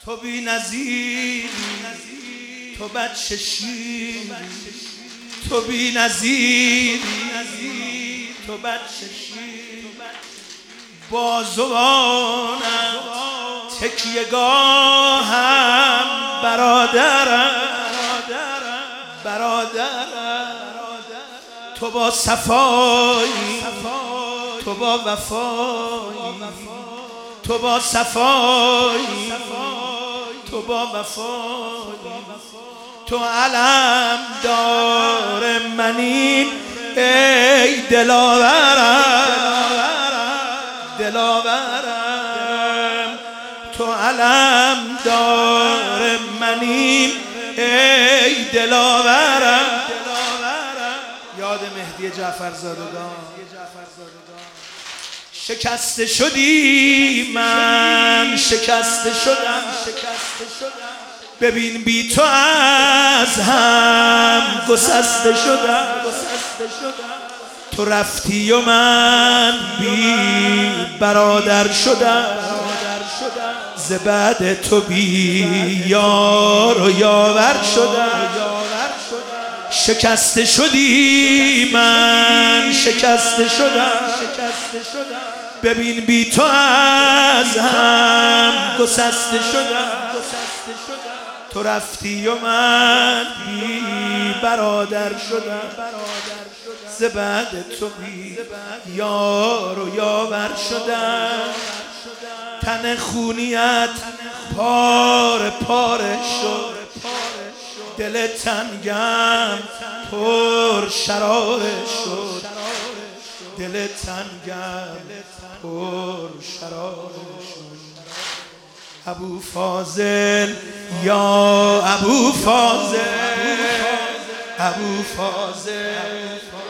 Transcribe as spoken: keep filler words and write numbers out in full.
تو بی نظیر، تو بچه شیر، تو بی نظیر، تو بچه شیر، با زبانم تکیه گاهم برادرم، برادرم. تو با صفایی، تو با وفایی، تو با صفایی، تو با وفایی، تو علم دار منی ای دلاورم، دلاورم. تو علم دار منی ای دلاورم. یاد مهدی جعفرزادگان. شکسته شدی من شکسته شدم، ببین بی تو از هم گسسته شدم. تو رفتی و من بی برادر شدم، ز بعد تو بی یار و یاور شدم. شکسته شدی من شکسته شدم، ببین بی تو از هم گسسته شدم. تو رفتی و من بی برادر شدم، ز بعد تو بی یار و یاور شدم. تن خونیت پاره پاره شد، دل تنگم پر شراره شد، دل تنگم پر شراره شد. ابو فاضل یا ابو فاضل، ابو فاضل